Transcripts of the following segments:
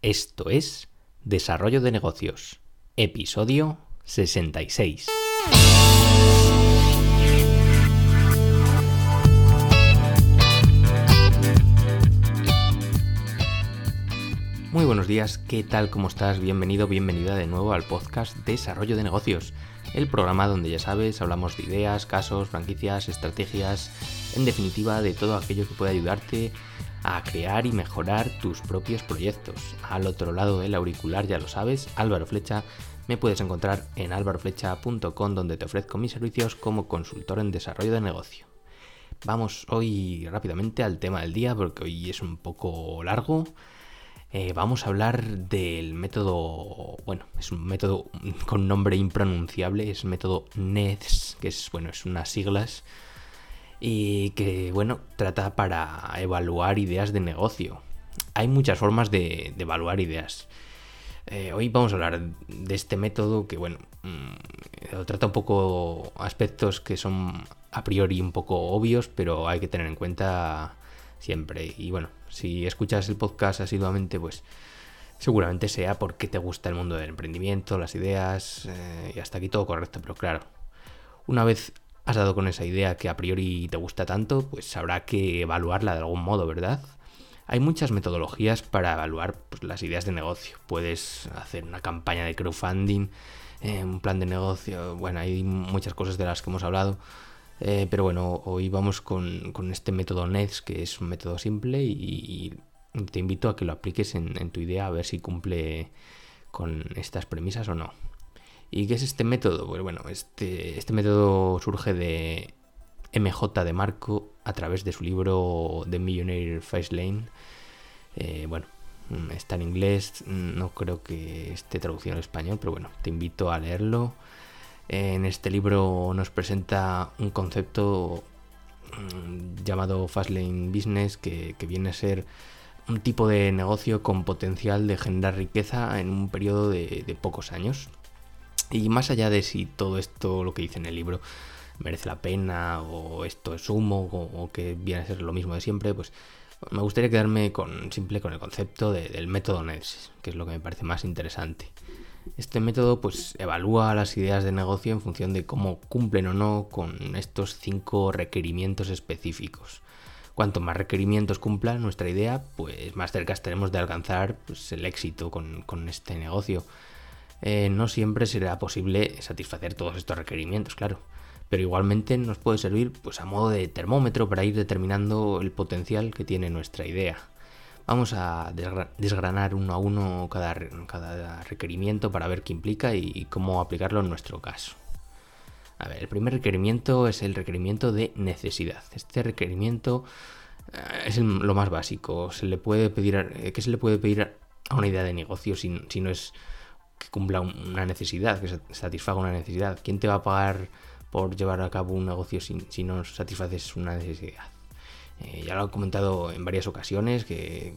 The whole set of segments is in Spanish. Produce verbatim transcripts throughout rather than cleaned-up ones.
Esto es Desarrollo de Negocios, episodio sesenta y seis. Muy buenos días, ¿qué tal? ¿Cómo estás? Bienvenido, bienvenida de nuevo al podcast Desarrollo de Negocios, el programa donde, ya sabes, hablamos de ideas, casos, franquicias, estrategias, en definitiva de todo aquello que puede ayudarte a crear y mejorar tus propios proyectos. Al otro lado del auricular, ya lo sabes, Álvaro Flecha. Me puedes encontrar en álvaro flecha punto com, donde te ofrezco mis servicios como consultor en desarrollo de negocio. Vamos hoy rápidamente al tema del día, porque hoy es un poco largo. Eh, vamos a hablar del método, bueno, es un método con nombre impronunciable, es método N E D S, que es, bueno, es unas siglas, y que, bueno, trata para evaluar ideas de negocio. Hay muchas formas de, de evaluar ideas. Eh, hoy vamos a hablar de este método que, bueno, mmm, trata un poco aspectos que son a priori un poco obvios, pero hay que tener en cuenta siempre. Y bueno, si escuchas el podcast asiduamente, pues seguramente sea porque te gusta el mundo del emprendimiento, las ideas, eh, y hasta aquí todo correcto. Pero claro, una vez has dado con esa idea que a priori te gusta tanto, pues habrá que evaluarla de algún modo, ¿verdad? Hay muchas metodologías para evaluar, pues, las ideas de negocio. Puedes hacer una campaña de crowdfunding, eh, un plan de negocio, bueno, hay muchas cosas de las que hemos hablado. Eh, pero bueno, hoy vamos con, con este método N E D S, que es un método simple, y, y te invito a que lo apliques en, en tu idea a ver si cumple con estas premisas o no. ¿Y qué es este método? Pues bueno, este, este método surge de M J de Marco a través de su libro The Millionaire Fast Lane. Eh, bueno, está en inglés, no creo que esté traducido al español, pero bueno, te invito a leerlo. En este libro nos presenta un concepto mmm, llamado Fastlane Business, que, que viene a ser un tipo de negocio con potencial de generar riqueza en un periodo de, de pocos años. Y más allá de si todo esto, lo que dice en el libro, merece la pena o esto es humo o, o que viene a ser lo mismo de siempre, pues me gustaría quedarme con simple con el concepto de, del método N E D S, que es lo que me parece más interesante. Este método pues evalúa las ideas de negocio en función de cómo cumplen o no con estos cinco requerimientos específicos. Cuanto más requerimientos cumpla nuestra idea, pues más cerca estaremos de alcanzar, pues, el éxito con, con este negocio. Eh, no siempre será posible satisfacer todos estos requerimientos, claro, pero igualmente nos puede servir, pues, a modo de termómetro para ir determinando el potencial que tiene nuestra idea. Vamos a desgranar uno a uno cada, cada requerimiento para ver qué implica y cómo aplicarlo en nuestro caso. A ver, el primer requerimiento es el requerimiento de necesidad. Este requerimiento es el, lo más básico. Se le puede pedir, ¿qué se le puede pedir a una idea de negocio si, si no es que cumpla una necesidad, que satisfaga una necesidad? ¿Quién te va a pagar por llevar a cabo un negocio si, si no satisfaces una necesidad? Eh, ya lo he comentado en varias ocasiones, que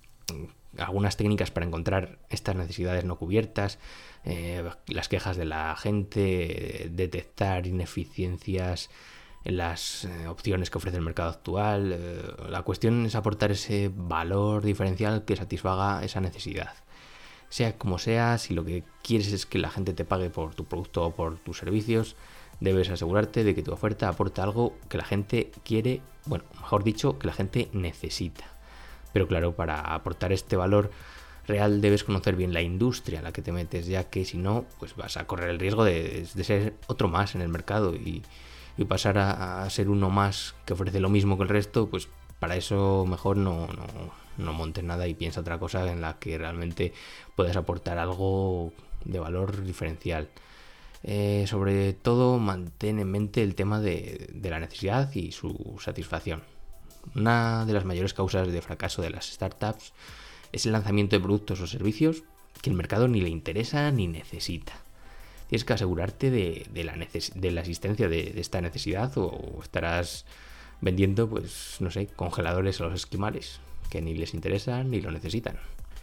algunas técnicas para encontrar estas necesidades no cubiertas, eh, las quejas de la gente, detectar ineficiencias en las eh, opciones que ofrece el mercado actual. Eh, la cuestión es aportar ese valor diferencial que satisfaga esa necesidad. Sea como sea, si lo que quieres es que la gente te pague por tu producto o por tus servicios, debes asegurarte de que tu oferta aporta algo que la gente quiere, bueno, mejor dicho, que la gente necesita. Pero claro, para aportar este valor real debes conocer bien la industria a la que te metes, ya que si no, pues vas a correr el riesgo de, de ser otro más en el mercado y, y pasar a, a ser uno más que ofrece lo mismo que el resto. Pues para eso mejor no, no, no montes nada y piensa otra cosa en la que realmente puedas aportar algo de valor diferencial. Eh, sobre todo, mantén en mente el tema de, de la necesidad y su satisfacción. Una de las mayores causas de fracaso de las startups es el lanzamiento de productos o servicios que el mercado ni le interesa ni necesita. Tienes que asegurarte de, de, la, neces- de la existencia de, de esta necesidad, o estarás vendiendo, pues, no sé, congeladores a los esquimales, que ni les interesan ni lo necesitan.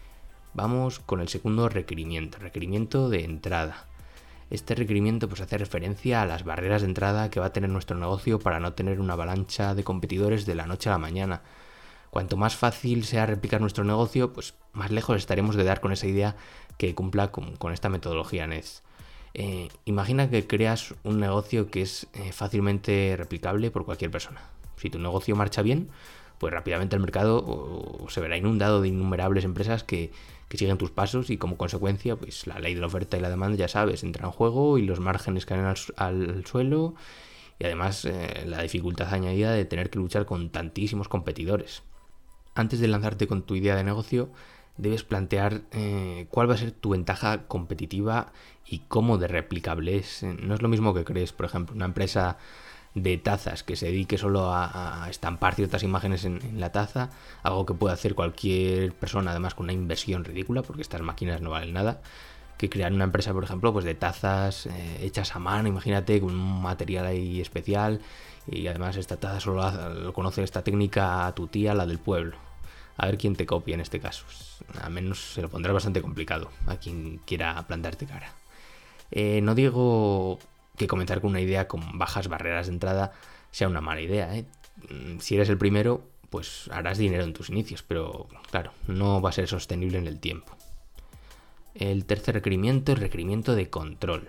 Vamos con el segundo requerimiento, requerimiento de entrada. Este requerimiento pues hace referencia a las barreras de entrada que va a tener nuestro negocio para no tener una avalancha de competidores de la noche a la mañana. Cuanto más fácil sea replicar nuestro negocio, pues más lejos estaremos de dar con esa idea que cumpla con, con esta metodología N E D S. Eh, imagina que creas un negocio que es eh, fácilmente replicable por cualquier persona. Si tu negocio marcha bien, pues rápidamente el mercado o, o se verá inundado de innumerables empresas que, que siguen tus pasos y como consecuencia pues la ley de la oferta y la demanda, ya sabes, entra en juego y los márgenes caen al, al suelo y además eh, la dificultad añadida de tener que luchar con tantísimos competidores. Antes de lanzarte con tu idea de negocio, debes plantear eh, cuál va a ser tu ventaja competitiva y cómo de replicable es. No es lo mismo que crees, por ejemplo, una empresa de tazas que se dedique solo a, a estampar ciertas imágenes en, en la taza, algo que puede hacer cualquier persona, además con una inversión ridícula, porque estas máquinas no valen nada, que crear una empresa, por ejemplo, pues de tazas eh, hechas a mano, imagínate, con un material ahí especial, y además esta taza solo lo conoce esta técnica a tu tía, la del pueblo. A ver quién te copia en este caso. Al menos se lo pondrá bastante complicado a quien quiera plantarte cara. Eh, no digo que comenzar con una idea con bajas barreras de entrada sea una mala idea, ¿eh? Si eres el primero, pues harás dinero en tus inicios, pero claro, no va a ser sostenible en el tiempo. El tercer requerimiento es requerimiento de control.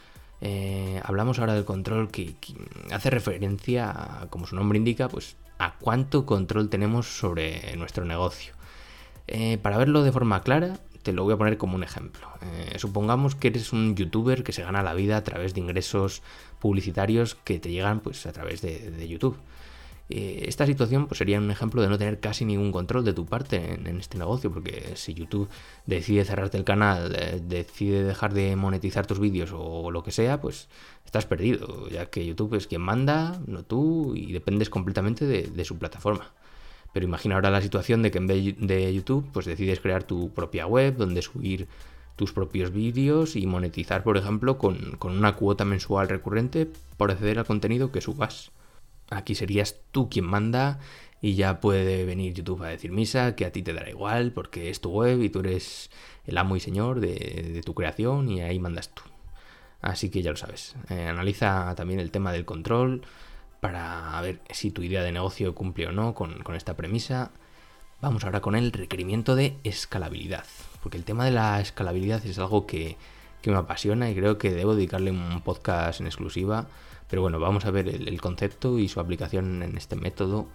Eh, hablamos ahora del control que, que hace referencia, a, como su nombre indica, pues a cuánto control tenemos sobre nuestro negocio. Eh, para verlo de forma clara, te lo voy a poner como un ejemplo. Eh, supongamos que eres un youtuber que se gana la vida a través de ingresos publicitarios que te llegan pues, a través de, de YouTube. Eh, esta situación pues, sería un ejemplo de no tener casi ningún control de tu parte en, en este negocio, porque si YouTube decide cerrarte el canal, eh, decide dejar de monetizar tus vídeos o lo que sea, pues estás perdido, ya que YouTube es quien manda, no tú, y dependes completamente de, de su plataforma. Pero imagina ahora la situación de que en vez de YouTube pues decides crear tu propia web donde subir tus propios vídeos y monetizar, por ejemplo, con, con una cuota mensual recurrente por acceder al contenido que subas. Aquí serías tú quien manda y ya puede venir YouTube a decir misa, que a ti te dará igual porque es tu web y tú eres el amo y señor de, de tu creación y ahí mandas tú. Así que ya lo sabes. Eh, analiza también el tema del control para ver si tu idea de negocio cumple o no con, con esta premisa. Vamos ahora con el requerimiento de escalabilidad, porque el tema de la escalabilidad es algo que, que me apasiona y creo que debo dedicarle un podcast en exclusiva. Pero bueno, vamos a ver el, el concepto y su aplicación en este método.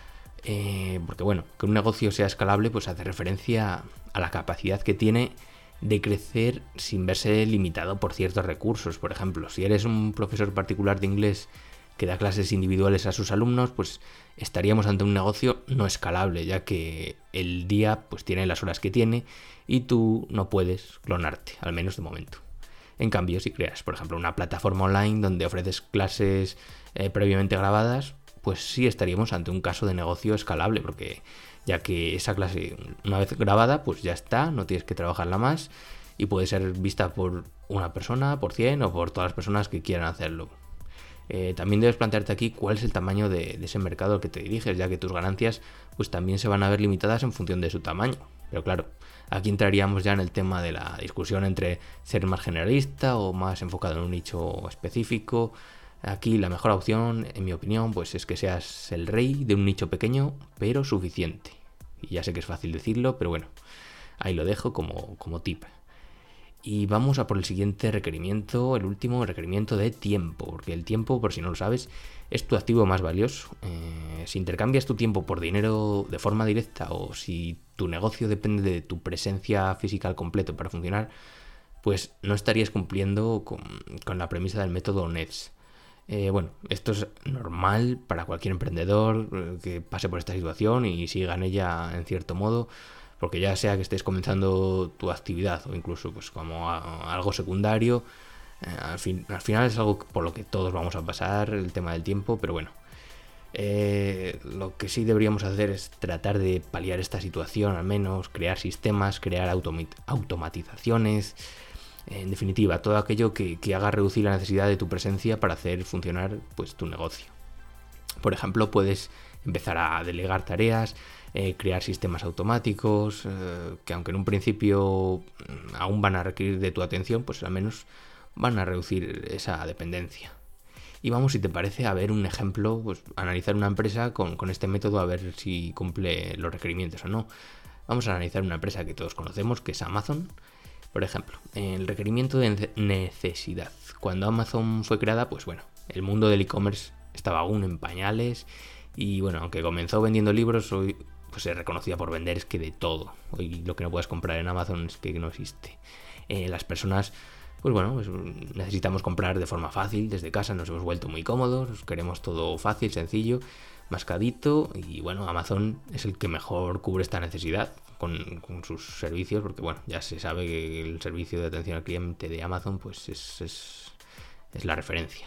Eh, porque bueno, que un negocio sea escalable pues hace referencia a la capacidad que tiene de crecer sin verse limitado por ciertos recursos. Por ejemplo, si eres un profesor particular de inglés que da clases individuales a sus alumnos, pues estaríamos ante un negocio no escalable, ya que el día pues tiene las horas que tiene y tú no puedes clonarte, al menos de momento. En cambio, si creas, por ejemplo, una plataforma online donde ofreces clases eh, previamente grabadas, pues sí estaríamos ante un caso de negocio escalable, porque ya que esa clase, una vez grabada, pues ya está, no tienes que trabajarla más y puede ser vista por una persona, por cien o por todas las personas que quieran hacerlo. Eh, también debes plantearte aquí cuál es el tamaño de, de ese mercado al que te diriges, ya que tus ganancias pues también se van a ver limitadas en función de su tamaño. Pero claro, aquí entraríamos ya en el tema de la discusión entre ser más generalista o más enfocado en un nicho específico. Aquí la mejor opción, en mi opinión, pues es que seas el rey de un nicho pequeño, pero suficiente. Y ya sé que es fácil decirlo, pero bueno, ahí lo dejo como, como tip. Y vamos a por el siguiente requerimiento, el último requerimiento de tiempo, porque el tiempo, por si no lo sabes, es tu activo más valioso. Eh, si intercambias tu tiempo por dinero de forma directa o si tu negocio depende de tu presencia física al completo para funcionar, pues no estarías cumpliendo con, con la premisa del método N E D S. Eh, bueno, esto es normal para cualquier emprendedor eh, que pase por esta situación y siga en ella en cierto modo, porque ya sea que estés comenzando tu actividad o incluso pues como a, algo secundario, eh, al, fin, al final es algo por lo que todos vamos a pasar, el tema del tiempo, pero bueno, eh, lo que sí deberíamos hacer es tratar de paliar esta situación, al menos crear sistemas, crear autom- automatizaciones, en definitiva, todo aquello que, que haga reducir la necesidad de tu presencia para hacer funcionar pues tu negocio. Por ejemplo, puedes empezar a delegar tareas, eh, crear sistemas automáticos, eh, que aunque en un principio aún van a requerir de tu atención, pues al menos van a reducir esa dependencia. Y vamos, si te parece, a ver un ejemplo, pues analizar una empresa con, con este método a ver si cumple los requerimientos o no. Vamos a analizar una empresa que todos conocemos, que es Amazon. Por ejemplo, el requerimiento de necesidad. Cuando Amazon fue creada, pues bueno, el mundo del e-commerce estaba aún en pañales y bueno, aunque comenzó vendiendo libros, hoy pues se reconocía por vender es que de todo. Hoy lo que no puedes comprar en Amazon es que no existe. Eh, las personas, pues bueno, pues necesitamos comprar de forma fácil desde casa, nos hemos vuelto muy cómodos, queremos todo fácil, sencillo, mascadito y bueno, Amazon es el que mejor cubre esta necesidad con, con sus servicios, porque bueno, ya se sabe que el servicio de atención al cliente de Amazon pues es, es, es la referencia.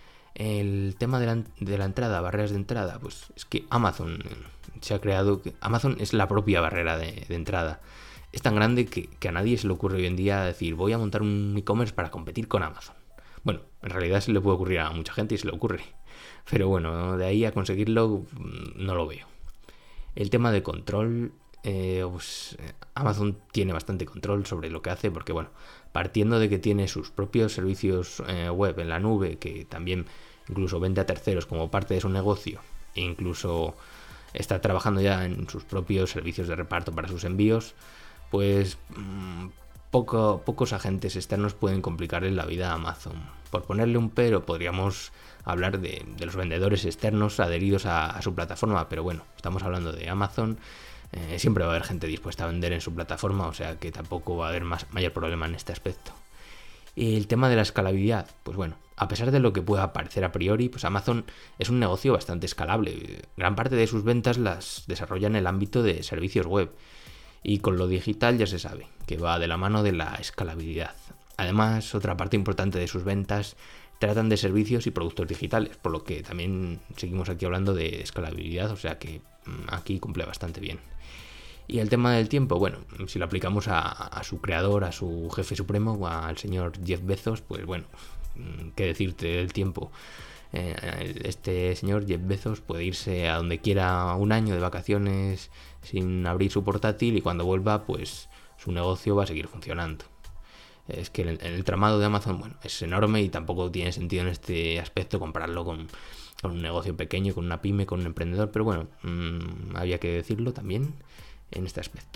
El tema de la, de la entrada, barreras de entrada, pues es que Amazon se ha creado, Amazon es la propia barrera de, de entrada. Es tan grande que, que a nadie se le ocurre hoy en día decir voy a montar un e-commerce para competir con Amazon. Bueno, en realidad se le puede ocurrir a mucha gente y se le ocurre. Pero bueno, de ahí a conseguirlo no lo veo. El tema de control, eh, pues, Amazon tiene bastante control sobre lo que hace porque bueno, partiendo de que tiene sus propios servicios eh, web en la nube, que también incluso vende a terceros como parte de su negocio, e incluso está trabajando ya en sus propios servicios de reparto para sus envíos, pues mmm, poco, pocos agentes externos pueden complicarle la vida a Amazon. Por ponerle un pero, podríamos hablar de, de los vendedores externos adheridos a, a su plataforma, pero bueno, estamos hablando de Amazon. Eh, siempre va a haber gente dispuesta a vender en su plataforma, o sea que tampoco va a haber más, mayor problema en este aspecto. Y el tema de la escalabilidad, pues bueno, a pesar de lo que pueda parecer a priori, pues Amazon es un negocio bastante escalable. Gran parte de sus ventas las desarrolla en el ámbito de servicios web. Y con lo digital ya se sabe, que va de la mano de la escalabilidad. Además, otra parte importante de sus ventas tratan de servicios y productos digitales, por lo que también seguimos aquí hablando de escalabilidad, o sea que aquí cumple bastante bien. Y el tema del tiempo, bueno, si lo aplicamos a, a su creador, a su jefe supremo, al señor Jeff Bezos, pues bueno, qué decirte del tiempo. Eh, este señor Jeff Bezos puede irse a donde quiera un año de vacaciones sin abrir su portátil y cuando vuelva, pues su negocio va a seguir funcionando. Es que el, el tramado de Amazon, bueno, es enorme y tampoco tiene sentido en este aspecto compararlo con, con un negocio pequeño, con una pyme, con un emprendedor, pero bueno, mmm, había que decirlo también en este aspecto.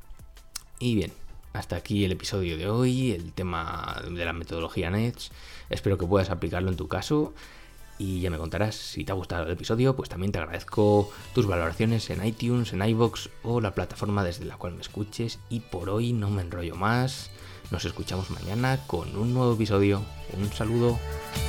Y bien, hasta aquí el episodio de hoy, el tema de la metodología Nets. Espero que puedas aplicarlo en tu caso y ya me contarás si te ha gustado el episodio. Pues también te agradezco tus valoraciones en iTunes, en iVoox o la plataforma desde la cual me escuches. Y por hoy no me enrollo más, nos escuchamos mañana con un nuevo episodio. Un saludo.